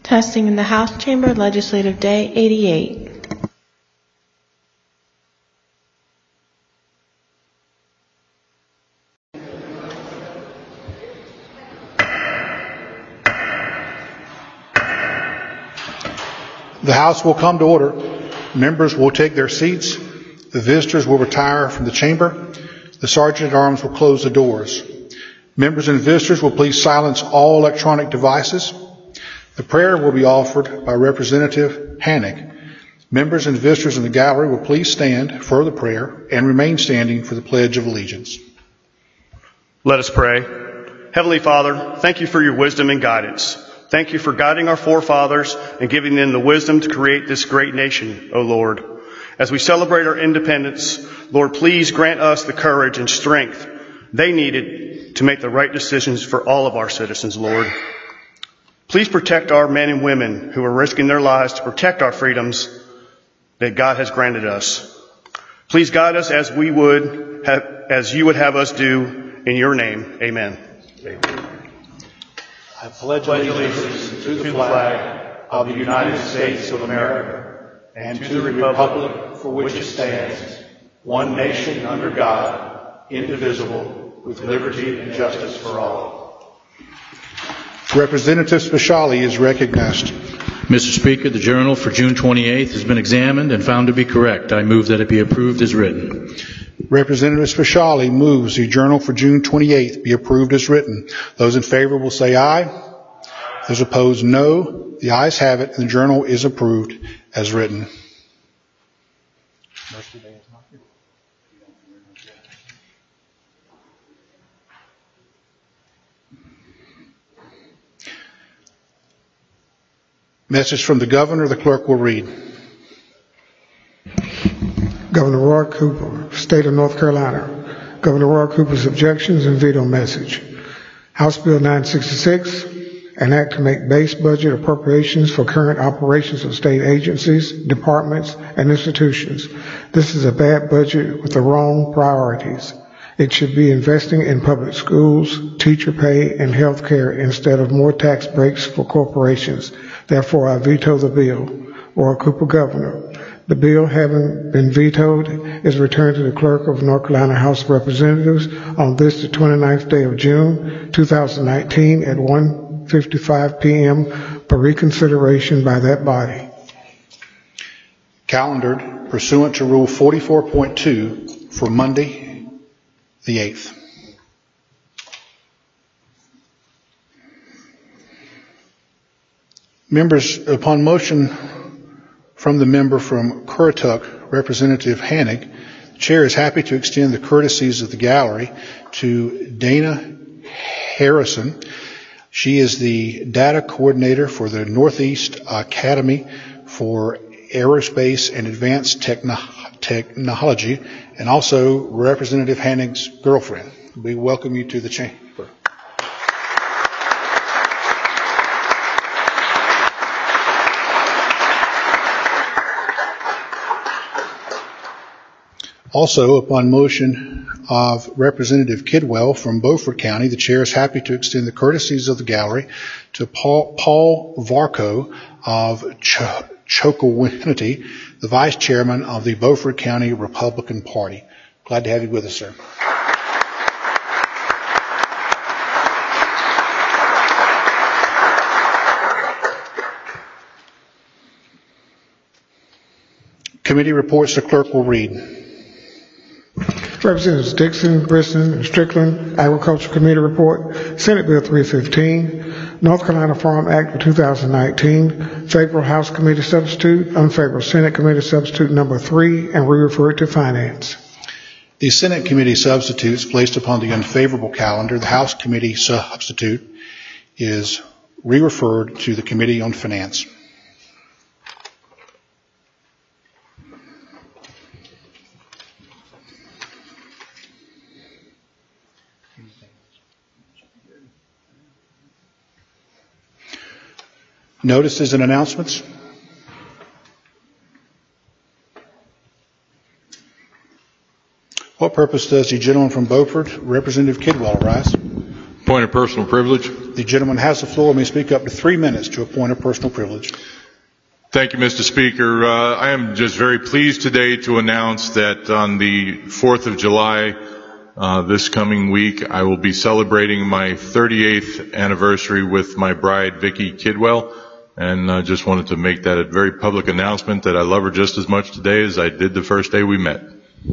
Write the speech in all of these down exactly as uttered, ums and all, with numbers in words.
Testing in the House Chamber, Legislative Day eighty-eight. The House will come to order. Members will take their seats. The visitors will retire from the chamber. The Sergeant at Arms will close the doors. Members and visitors will please silence all electronic devices. The prayer will be offered by Representative Hannick. Members and visitors in the gallery will please stand for the prayer and remain standing for the Pledge of Allegiance. Let us pray. Heavenly Father, thank you for your wisdom and guidance. Thank you for guiding our forefathers and giving them the wisdom to create this great nation, O Lord. As we celebrate our independence, Lord, please grant us the courage and strength they needed to make the right decisions for all of our citizens, Lord. Please protect our men and women who are risking their lives to protect our freedoms that God has granted us. Please guide us as we would have, as you would have us do in your name. Amen. Amen. I pledge allegiance to the flag of the United States of America and to the republic for which it stands, one nation under God, indivisible, with liberty and justice for all. Representative Speciale is recognized. Mister Speaker, the journal for June twenty-eighth has been examined and found to be correct. I move that it be approved as written. Representative Speciale moves the journal for June twenty-eighth be approved as written. Those in favor will say aye. Those opposed, no. The ayes have it, and the journal is approved as written. Message from the governor, the clerk will read. Governor Roy Cooper, State of North Carolina. Governor Roy Cooper's objections and veto message. House Bill nine sixty-six, an act to make base budget appropriations for current operations of state agencies, departments, and institutions. This is a bad budget with the wrong priorities. It should be investing in public schools, teacher pay, and health care instead of more tax breaks for corporations. Therefore, I veto the bill. Roy Cooper, Governor. The bill, having been vetoed, is returned to the clerk of North Carolina House of Representatives on this, the twenty-ninth day of June, two thousand nineteen at one fifty-five p.m. for reconsideration by that body. Calendared pursuant to Rule forty-four point two for Monday, the eighth. Members, upon motion from the member from Currituck, Representative Hannick, the chair is happy to extend the courtesies of the gallery to Dana Harrison. She is the data coordinator for the Northeast Academy for Aerospace and Advanced Techno- Technology, and also Representative Hannick's girlfriend. We welcome you to the chamber. Also, upon motion of Representative Kidwell from Beaufort County, the chair is happy to extend the courtesies of the gallery to Paul, Paul Varco of Ch- Chocowinity, the vice chairman of the Beaufort County Republican Party. Glad to have you with us, sir. Committee reports the clerk will read. Representatives Dixon, Brisson, and Strickland, Agriculture Committee report, Senate Bill three fifteen, North Carolina Farm Act of two thousand nineteen, favorable House Committee substitute, unfavorable Senate Committee substitute number three, and re-referred to Finance. The Senate Committee substitutes placed upon the unfavorable calendar. The House Committee substitute is re-referred to the Committee on Finance. Notices and announcements. What purpose does the gentleman from Beaufort, Representative Kidwell, arise? Point of personal privilege. The gentleman has the floor and may speak up to three minutes to a point of personal privilege. Thank you, Mister Speaker. Uh, I am just very pleased today to announce that on the fourth of July, uh, this coming week, I will be celebrating my thirty-eighth anniversary with my bride, Vicki Kidwell, and I uh, just wanted to make that a very public announcement that I love her just as much today as I did the first day we met.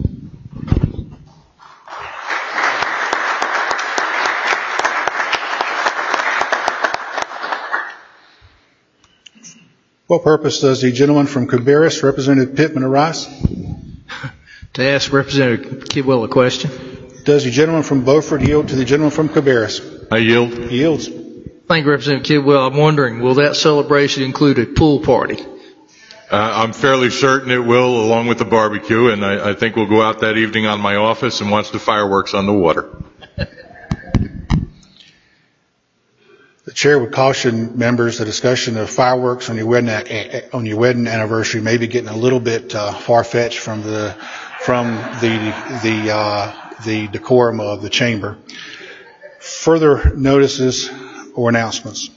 What purpose does the gentleman from Cabarrus, Representative Pittman, arise? To ask Representative Kidwell a question. Does the gentleman from Beaufort yield to the gentleman from Cabarrus? I yield. He yields. Thank you, Representative Kidwell. I'm wondering, will that celebration include a pool party? Uh, I'm fairly certain it will, along with the barbecue, and I, I think we'll go out that evening on my office and watch the fireworks on the water. The chair would caution members the discussion of fireworks on your wedding on your wedding anniversary may be getting a little bit uh, far-fetched from the from the the uh, the decorum of the chamber. Further notices or announcements?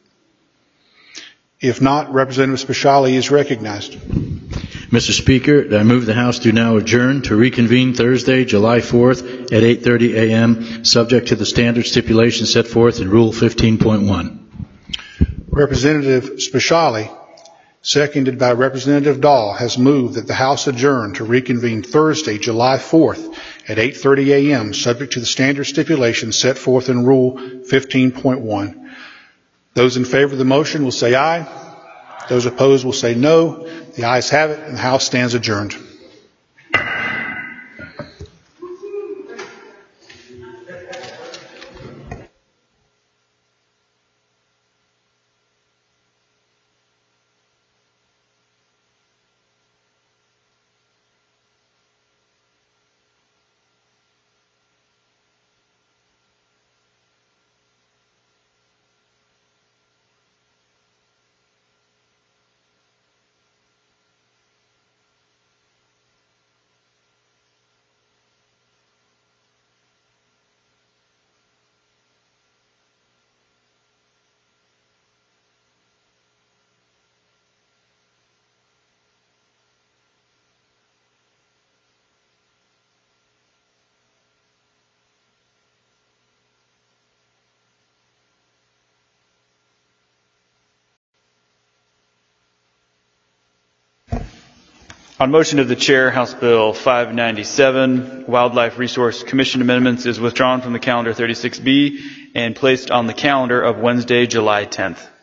If not, Representative Speciale is recognized. Mister Speaker, I move the House do now adjourn to reconvene Thursday, July fourth at eight thirty a.m., subject to the standard stipulations set forth in Rule fifteen point one. Representative Speciale, seconded by Representative Dahl, has moved that the House adjourn to reconvene Thursday, July fourth at eight thirty a.m., subject to the standard stipulations set forth in Rule fifteen point one. Those in favor of the motion will say aye. Those opposed will say no. The ayes have it, and the House stands adjourned. On motion of the chair, House Bill five ninety-seven, Wildlife Resource Commission amendments, is withdrawn from the calendar thirty-six B and placed on the calendar of Wednesday, July tenth.